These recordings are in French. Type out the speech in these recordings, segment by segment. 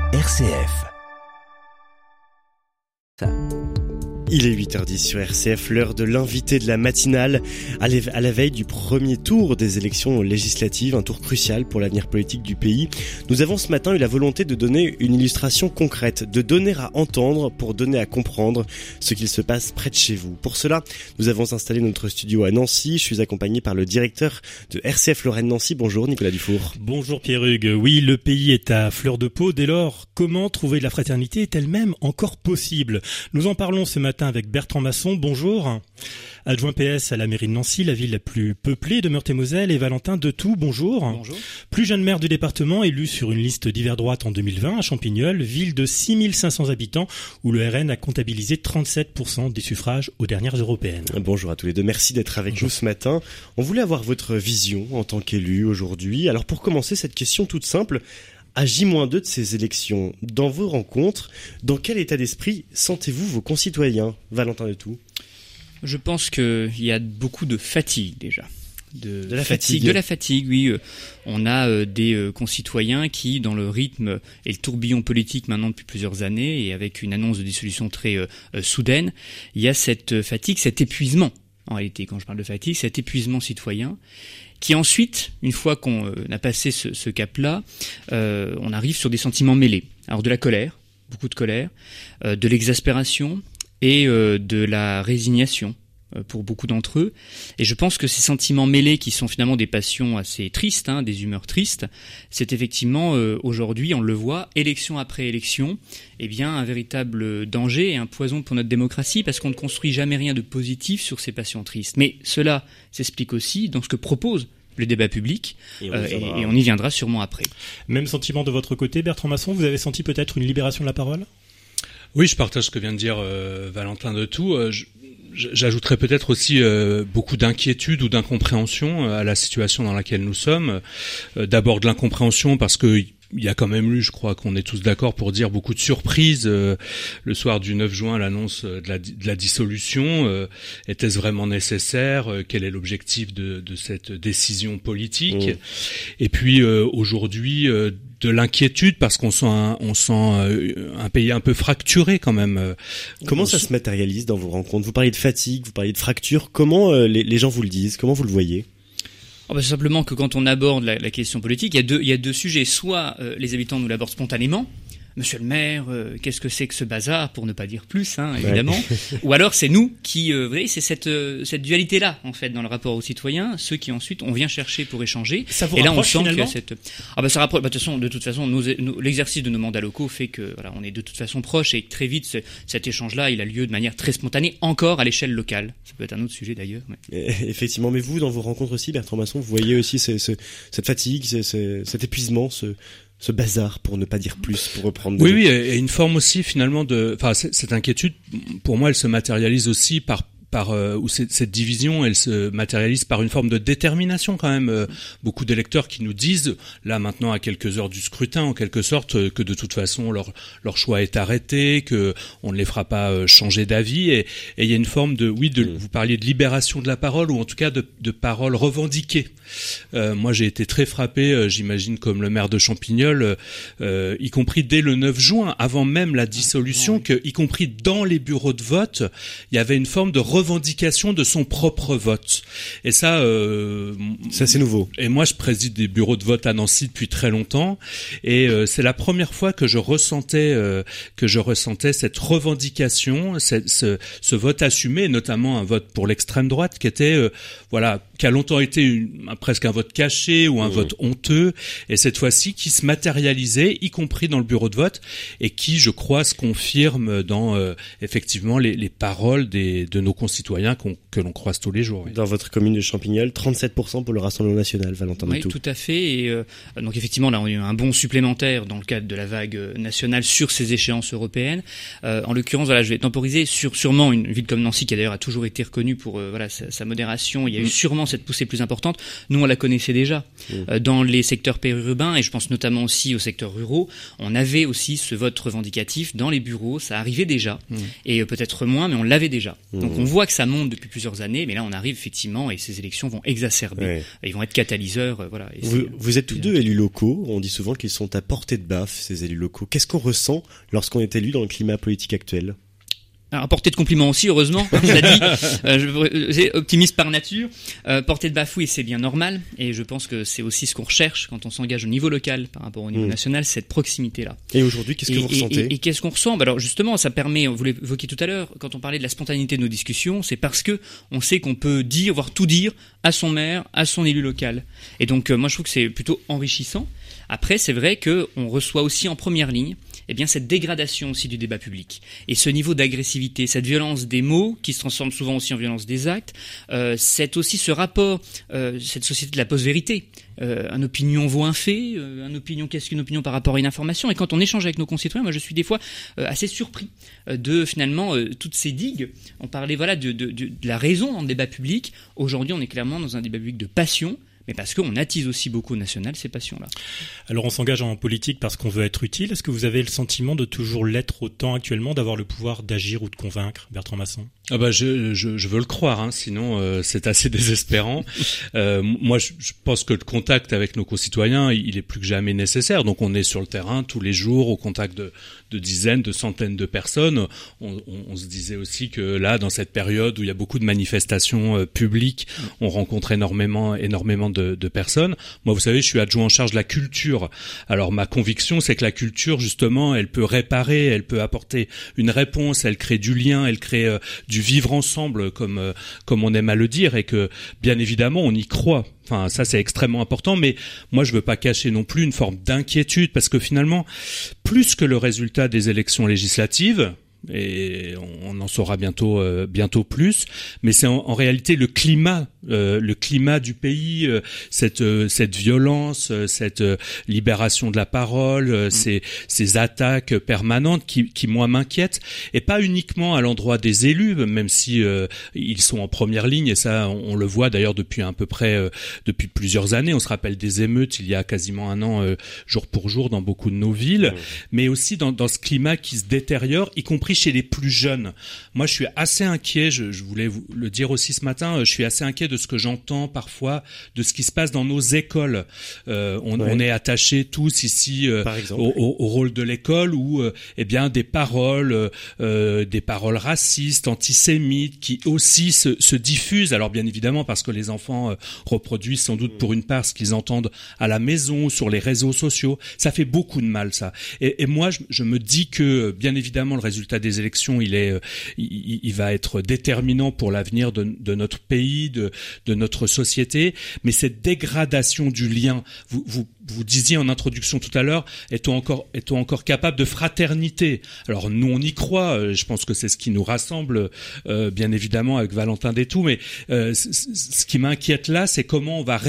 RCF. Il est 8h10 sur RCF, l'heure de l'invité de la matinale, à la veille du premier tour des élections législatives, un tour crucial pour l'avenir politique du pays. Nous avons ce matin eu la volonté de donner une illustration concrète, de donner à entendre pour donner à comprendre ce qu'il se passe près de chez vous. Pour cela, nous avons installé notre studio à Nancy. Je suis accompagné par le directeur de RCF Lorraine-Nancy. Bonjour Nicolas Dufour. Bonjour Pierre-Hugues. Oui, le pays est à fleur de peau. Dès lors, comment trouver de la fraternité est elle-même encore possible? Nous en parlons ce matin avec Bertrand Masson, bonjour. Adjoint PS à la mairie de Nancy, la ville la plus peuplée de Meurthe-et-Moselle, et Valentin Detout, bonjour. Bonjour. Plus jeune maire du département, élu sur une liste d'hiver droite en 2020 à Champignol, ville de 6500 habitants où le RN a comptabilisé 37% des suffrages aux dernières européennes. Bonjour à tous les deux, merci d'être avec nous ce matin. On voulait avoir votre vision en tant qu'élu aujourd'hui. Alors pour commencer, cette question toute simple, à J-2 de ces élections, dans vos rencontres, dans quel état d'esprit sentez-vous vos concitoyens, Valentin Detout? Je pense qu'il y a beaucoup de fatigue déjà. De la fatigue. De la fatigue, oui. On a des concitoyens qui, dans le rythme et le tourbillon politique maintenant depuis plusieurs années, et avec une annonce de dissolution très soudaine, il y a cette fatigue, cet épuisement. En réalité, quand je parle de fatigue, cet épuisement citoyen, qui ensuite, une fois qu'on a passé ce cap-là, on arrive sur des sentiments mêlés. Alors de la colère, beaucoup de colère, de l'exaspération et de la résignation pour beaucoup d'entre eux. Et je pense que ces sentiments mêlés, qui sont finalement des passions assez tristes, des humeurs tristes, c'est effectivement aujourd'hui, on le voit, élection après élection, un véritable danger et un poison pour notre démocratie, parce qu'on ne construit jamais rien de positif sur ces passions tristes. Mais cela s'explique aussi dans ce que propose le débat public, et on y viendra sûrement après. Même sentiment de votre côté, Bertrand Masson, vous avez senti peut-être une libération de la parole ? Oui, je partage ce que vient de dire Valentin Detout. J'ajouterais peut-être aussi beaucoup d'inquiétude ou d'incompréhension à la situation dans laquelle nous sommes. D'abord de l'incompréhension parce que il y a quand même eu, je crois qu'on est tous d'accord pour dire, beaucoup de surprises. Le soir du 9 juin, l'annonce de la dissolution. Était-ce vraiment nécessaire? Quel est l'objectif de cette décision politique? Et puis aujourd'hui, de l'inquiétude parce qu'on sent un pays un peu fracturé quand même. Comment ça se matérialise dans vos rencontres? Vous parlez de fatigue, vous parlez de fracture. Comment les gens vous le disent? Comment vous le voyez? Simplement que quand on aborde la question politique, il y a deux sujets. Soit les habitants nous l'abordent spontanément. Monsieur le maire, qu'est-ce que c'est que ce bazar, pour ne pas dire plus, évidemment. Ouais. Ou alors c'est nous qui, vous voyez, c'est cette dualité-là, en fait, dans le rapport aux citoyens, ceux qui ensuite on vient chercher pour échanger. Ça vous et là, rapproche, on sent finalement que ça rapproche. De toute façon, l'exercice de nos mandats locaux fait que, voilà, on est de toute façon proches, et très vite, cet échange-là, il a lieu de manière très spontanée, encore à l'échelle locale. Ça peut être un autre sujet d'ailleurs. Mais... Effectivement, mais vous, dans vos rencontres aussi, Bertrand Masson, vous voyez aussi cette fatigue, cet épuisement, ce bazar, pour ne pas dire plus, pour reprendre. Oui, et une forme aussi finalement cette inquiétude, pour moi, elle se matérialise aussi ou cette division, elle se matérialise par une forme de détermination quand même. Beaucoup d'électeurs qui nous disent, là maintenant à quelques heures du scrutin, en quelque sorte, que de toute façon leur choix est arrêté, que on ne les fera pas changer d'avis. Et il y a une forme vous parliez de libération de la parole, ou en tout cas de parole revendiquée. Moi j'ai été très frappé, j'imagine comme le maire de Champignol, y compris dès le 9 juin, avant même la dissolution, que y compris dans les bureaux de vote, il y avait une forme de revendication de son propre vote. Et ça c'est nouveau. Et moi je préside des bureaux de vote à Nancy depuis très longtemps, et c'est la première fois que je ressentais cette revendication, ce vote assumé, notamment un vote pour l'extrême droite qui était qui a longtemps été presque un vote caché ou un vote honteux, et cette fois-ci qui se matérialisait, y compris dans le bureau de vote, et qui, je crois, se confirme dans effectivement les paroles de nos concitoyens que l'on croise tous les jours. Oui. Dans votre commune de Champignol, 37% pour le Rassemblement national, Valentin Detout. Oui, tout à fait. Et donc effectivement, là, on a eu un bond supplémentaire dans le cadre de la vague nationale sur ces échéances européennes. En l'occurrence, voilà, je vais temporiser sûrement une ville comme Nancy, qui d'ailleurs a toujours été reconnue pour sa modération. Il y a eu sûrement cette poussée plus importante. Nous, on la connaissait déjà. Dans les secteurs périurbains, et je pense notamment aussi aux secteurs ruraux, on avait aussi ce vote revendicatif dans les bureaux. Ça arrivait déjà. Et peut-être moins, mais on l'avait déjà. Donc on voit voit que ça monte depuis plusieurs années, mais là on arrive effectivement et ces élections vont exacerber, ils vont être catalyseurs, voilà. Et vous êtes tous deux élus locaux, on dit souvent qu'ils sont à portée de baffe, ces élus locaux. Qu'est-ce qu'on ressent lorsqu'on est élu dans le climat politique actuel ? Alors, portée de compliments aussi, heureusement, comme je l'ai dit. J'ai optimiste par nature. Portée de bafouille, c'est bien normal. Et je pense que c'est aussi ce qu'on recherche quand on s'engage au niveau local par rapport au niveau national, cette proximité-là. Et aujourd'hui, qu'est-ce que vous ressentez ? Et qu'est-ce qu'on ressent ? Alors justement, ça permet, vous l'évoquiez tout à l'heure, quand on parlait de la spontanéité de nos discussions, c'est parce que on sait qu'on peut dire, voire tout dire, à son maire, à son élu local. Et donc, moi, je trouve que c'est plutôt enrichissant. Après, c'est vrai qu'on reçoit aussi en première ligne cette dégradation aussi du débat public. Et ce niveau d'agressivité, cette violence des mots, qui se transforme souvent aussi en violence des actes, c'est aussi ce rapport, cette société de la post-vérité. Une opinion vaut un fait, qu'est-ce qu'une opinion par rapport à une information ? Et quand on échange avec nos concitoyens, moi je suis des fois assez surpris de finalement toutes ces digues. On parlait de la raison dans le débat public. Aujourd'hui, on est clairement dans un débat public de passion. Mais parce qu'on attise aussi beaucoup au national ces passions-là. Alors on s'engage en politique parce qu'on veut être utile. Est-ce que vous avez le sentiment de toujours l'être autant actuellement, d'avoir le pouvoir d'agir ou de convaincre, Bertrand Masson ? Je veux le croire, sinon c'est assez désespérant. Moi, je pense que le contact avec nos concitoyens, il est plus que jamais nécessaire. Donc on est sur le terrain tous les jours, au contact de dizaines, de centaines de personnes. On se disait aussi que là, dans cette période où il y a beaucoup de manifestations publiques, on rencontre énormément de personnes. Moi, vous savez, je suis adjoint en charge de la culture. Alors ma conviction, c'est que la culture, justement, elle peut réparer, elle peut apporter une réponse, elle crée du lien, elle crée du vivre ensemble, comme on aime à le dire, et que bien évidemment on y croit. Enfin, ça c'est extrêmement important, mais moi je veux pas cacher non plus une forme d'inquiétude, parce que finalement, plus que le résultat des élections législatives, et on en saura bientôt plus, mais c'est en réalité le climat du pays, cette violence, cette libération de la parole, ces attaques permanentes qui moi m'inquiètent, et pas uniquement à l'endroit des élus, même si ils sont en première ligne, et ça on le voit d'ailleurs depuis à peu près depuis plusieurs années. On se rappelle des émeutes il y a quasiment un an, jour pour jour, dans beaucoup de nos villes, mais aussi dans ce climat qui se détériore, y compris chez les plus jeunes. Moi, je suis assez inquiet, je voulais vous le dire aussi ce matin, je suis assez inquiet de ce que j'entends parfois, de ce qui se passe dans nos écoles. On est attachés tous ici au rôle de l'école, où des paroles racistes, antisémites, qui aussi se diffusent. Alors bien évidemment, parce que les enfants reproduisent sans doute pour une part ce qu'ils entendent à la maison, sur les réseaux sociaux. Ça fait beaucoup de mal, ça. Et moi, je me dis que bien évidemment le résultat des élections, il va être déterminant pour l'avenir de notre pays, de notre société, mais cette dégradation du lien, vous disiez en introduction tout à l'heure, est-on encore capable de fraternité ? Alors nous on y croit, je pense que c'est ce qui nous rassemble, bien évidemment avec Valentin Détoux, mais ce qui m'inquiète là, c'est comment on va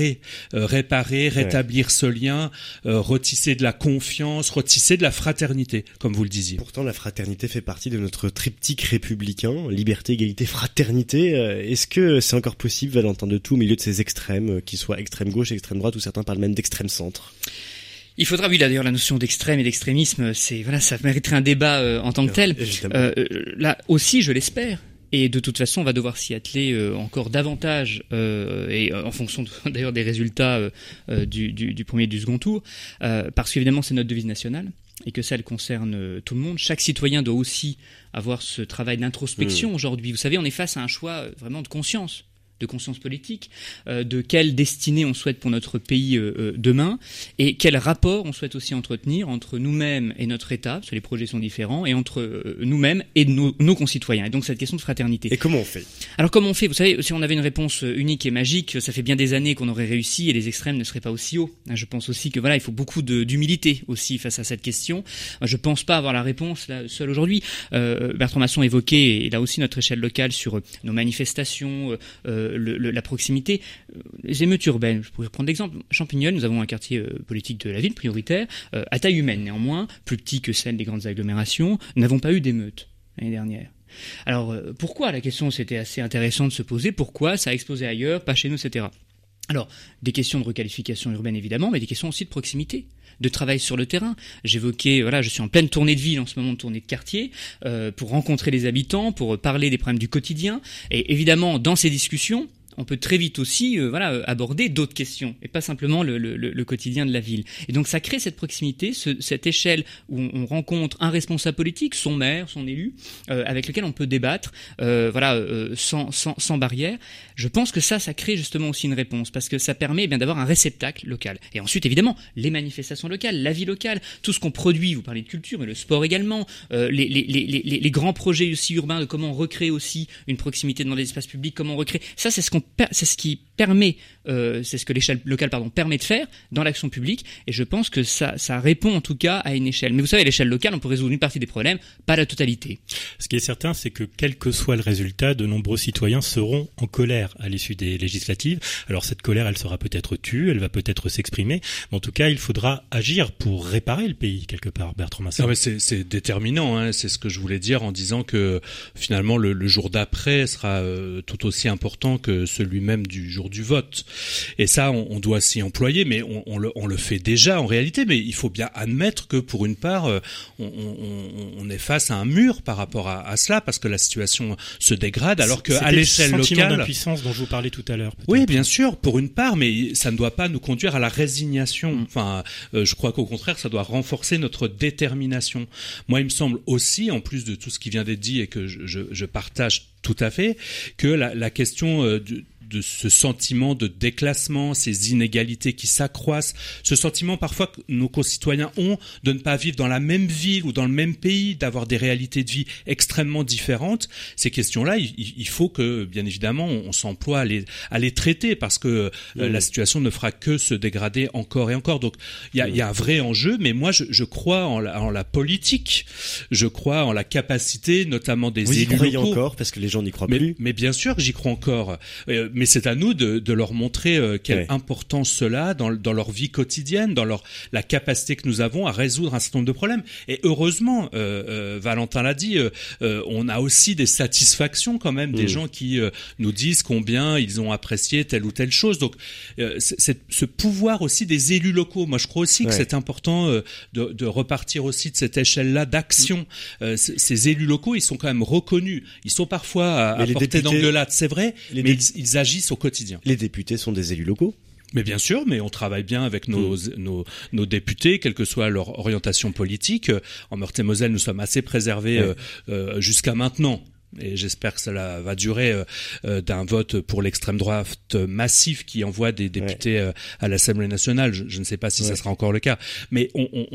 rétablir ce lien, retisser de la confiance, retisser de la fraternité, comme vous le disiez. Pourtant la fraternité fait partie de notre triptyque républicain, liberté, égalité, fraternité. Est-ce que c'est encore possible, Valentin Détoux, au milieu de ces extrêmes, qu'ils soient extrême gauche, extrême droite, ou certains parlent même d'extrême centre? Il faudra, oui, là d'ailleurs la notion d'extrême et d'extrémisme, ça mériterait un débat en tant que tel. Là aussi, je l'espère. Et de toute façon, on va devoir s'y atteler encore davantage, et en fonction d'ailleurs des résultats du premier et du second tour, parce qu'évidemment c'est notre devise nationale, et que ça, elle concerne tout le monde. Chaque citoyen doit aussi avoir ce travail d'introspection aujourd'hui. Vous savez, on est face à un choix vraiment de conscience politique, de quelle destinée on souhaite pour notre pays demain, et quel rapport on souhaite aussi entretenir entre nous-mêmes et notre État, parce que les projets sont différents, et entre nous-mêmes et nos concitoyens. Et donc cette question de fraternité. Et comment on fait ? Alors comment on fait ? Vous savez, si on avait une réponse unique et magique, ça fait bien des années qu'on aurait réussi et les extrêmes ne seraient pas aussi hauts. Je pense aussi que il faut beaucoup d'humilité aussi face à cette question. Je pense pas avoir la réponse là seul aujourd'hui. Bertrand Masson évoquait, et là aussi notre échelle locale, sur nos manifestations, la proximité, les émeutes urbaines. Je pourrais prendre l'exemple. Champignol, nous avons un quartier politique de la ville prioritaire, à taille humaine néanmoins, plus petit que celle des grandes agglomérations. Nous n'avons pas eu d'émeutes l'année dernière. Alors pourquoi ? La question c'était assez intéressant de se poser. Pourquoi ça a explosé ailleurs, pas chez nous, etc. Alors, des questions de requalification urbaine évidemment, mais des questions aussi de proximité, de travail sur le terrain. J'évoquais, je suis en pleine tournée de ville en ce moment, de tournée de quartier, pour rencontrer les habitants, pour parler des problèmes du quotidien. Et évidemment, dans ces discussions, on peut très vite aussi aborder d'autres questions et pas simplement le quotidien de la ville. Et donc ça crée cette proximité, cette échelle où on rencontre un responsable politique, son maire, son élu, avec lequel on peut débattre sans barrière. Je pense que ça crée justement aussi une réponse parce que ça permet d'avoir un réceptacle local. Et ensuite évidemment les manifestations locales, la vie locale, tout ce qu'on produit, vous parlez de culture mais le sport également, les grands projets aussi urbains de comment recréer aussi une proximité dans les espaces publics, comment recréer. Ça c'est ce qui permet, c'est ce que l'échelle locale permet de faire dans l'action publique, et je pense que ça répond en tout cas à une échelle. Mais vous savez, à l'échelle locale, on peut résoudre une partie des problèmes, pas la totalité. Ce qui est certain, c'est que quel que soit le résultat, de nombreux citoyens seront en colère à l'issue des législatives. Alors cette colère, elle sera peut-être tue, elle va peut-être s'exprimer, mais en tout cas, il faudra agir pour réparer le pays quelque part, Bertrand Masson. Non, mais c'est déterminant, hein. C'est ce que je voulais dire en disant que finalement le jour d'après sera tout aussi important que celui même du jour du vote. Et ça, on doit s'y employer, mais on le fait déjà en réalité. Mais il faut bien admettre que pour une part, on est face à un mur par rapport à cela, parce que la situation se dégrade, alors qu'à l'échelle locale... C'était le sentiment d'impuissance dont je vous parlais tout à l'heure. Peut-être. Oui, bien sûr, pour une part, mais ça ne doit pas nous conduire à la résignation. Enfin, je crois qu'au contraire, ça doit renforcer notre détermination. Moi, il me semble aussi, en plus de tout ce qui vient d'être dit et que je partage tout à fait, que la question de ce sentiment de déclassement, ces inégalités qui s'accroissent, ce sentiment parfois que nos concitoyens ont de ne pas vivre dans la même ville ou dans le même pays, d'avoir des réalités de vie extrêmement différentes, ces questions-là, il faut que, bien évidemment, on s'emploie à les traiter, parce que la situation ne fera que se dégrader encore et encore. Donc, il y a un vrai enjeu, mais moi, je crois en la politique, je crois en la capacité, notamment des élus locaux. Vous y croyez encore, parce que les gens n'y croient plus. Mais bien sûr que j'y crois encore. Mais c'est à nous de leur montrer quelle importance cela a dans leur vie quotidienne, dans la capacité que nous avons à résoudre un certain nombre de problèmes. Et heureusement, Valentin l'a dit, on a aussi des satisfactions quand même, des gens qui nous disent combien ils ont apprécié telle ou telle chose. Donc, c'est ce pouvoir aussi des élus locaux. Moi, je crois aussi que c'est important de repartir aussi de cette échelle-là d'action. Ces élus locaux, ils sont quand même reconnus. Ils sont parfois à portée d'engueulade, c'est vrai, mais ils agissent au quotidien. Les députés sont des élus locaux ? Mais bien sûr, mais on travaille bien avec nos députés, quelle que soit leur orientation politique. En Meurthe-et-Moselle, nous sommes assez préservés jusqu'à maintenant. Et j'espère que cela va durer d'un vote pour l'extrême droite massif qui envoie des députés à l'Assemblée nationale. Je ne sais pas si ça sera encore le cas. Mais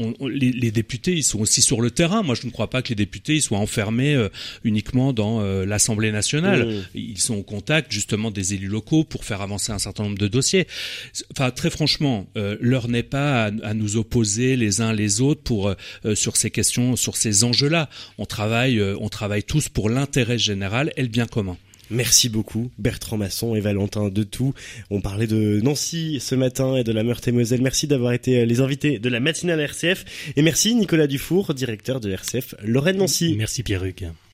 les députés, ils sont aussi sur le terrain. Moi, je ne crois pas que les députés ils soient enfermés uniquement dans l'Assemblée nationale. Ils sont au contact justement des élus locaux pour faire avancer un certain nombre de dossiers. Enfin, très franchement, l'heure n'est pas à nous opposer les uns les autres sur ces questions, sur ces enjeux-là. On travaille tous pour l'intérêt général et le bien commun. Merci beaucoup Bertrand Masson et Valentin Detout. On parlait de Nancy ce matin et de la Meurthe-et-Moselle. Merci d'avoir été les invités de la matinale RCF. Et merci Nicolas Dufour, directeur de RCF Lorraine Nancy. Merci Pierre-Hugues.